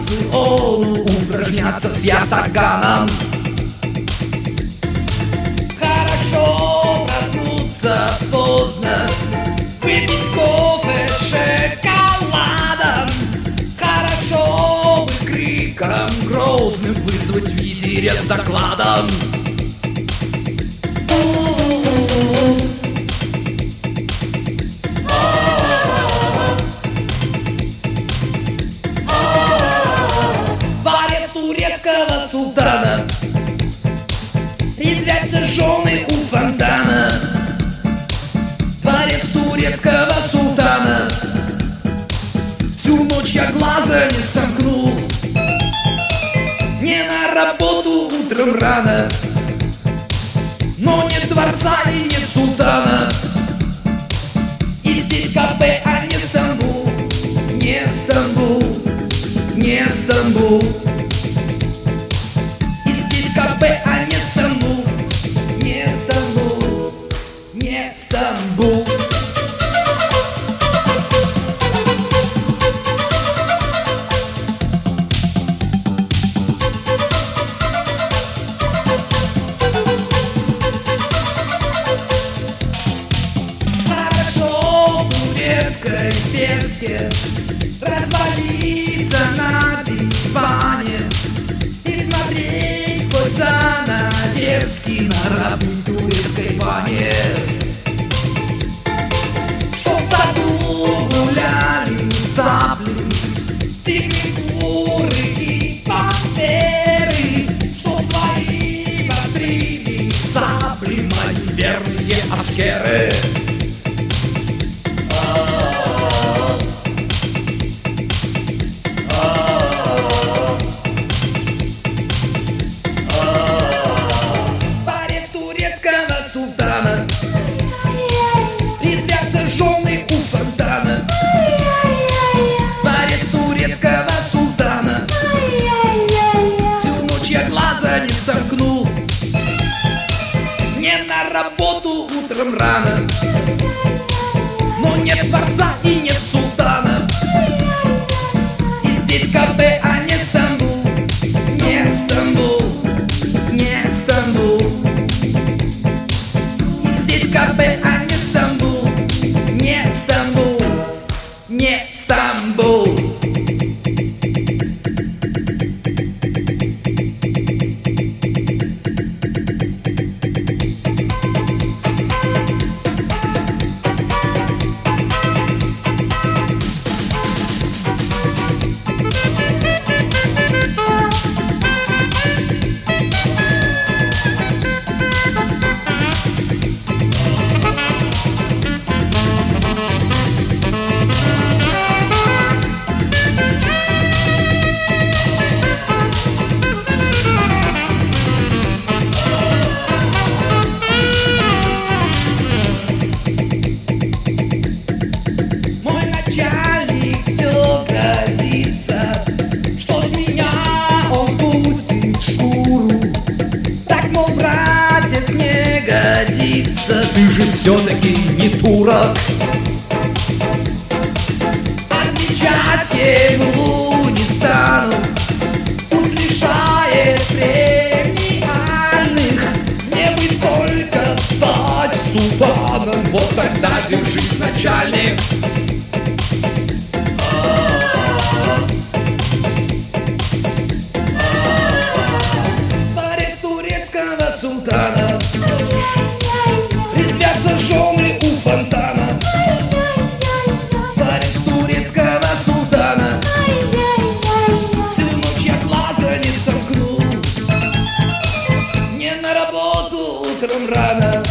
разы он упражняться с ятаганом. Хорошо проснуться поздно, выпить кофе с шоколадом. Хорошо бы криком грозным вызвать визиря с докладом. Дворец турецкого султана, резвятся жены у фонтана. Дворец турецкого султана, всю ночь я глаза не сомкну. Не на работу утром рано, но нет дворца и нет султана. И здесь кафе, а не Стамбул, не Стамбул, не Стамбул. И здесь кафе, а не Стамбул, не Стамбул, не Стамбул. В песке развалиться на диване и смотреть сквозь занавески на родной турецкой бане. Что в саду гуляли цапли, тигры, куры и пантеры, что свои вострили сабли мои верные аскеры. Султана, резвятся жены у фонтана. Дворец турецкого султана, всю ночь я глаза не сомкну. Не на работу утром рано, но нет дворца и нет султана. И здесь кафе, а не Стамбул, не Стамбул, не Стамбул. Кафе, а не Стамбул, не Стамбул, не Стамбул. Что с меня он спустит шкуру. Так, мол, братец, не годится, ты же все-таки не турок. Отвечать ему не стану, пусть лишает премиальных. Мне бы только стать султаном, вот тогда держись, начальник. Султана, резвятся жены у фонтана. Дворец турецкого султана, всю ночь я глаза не сомкну. Не на работу утром рано,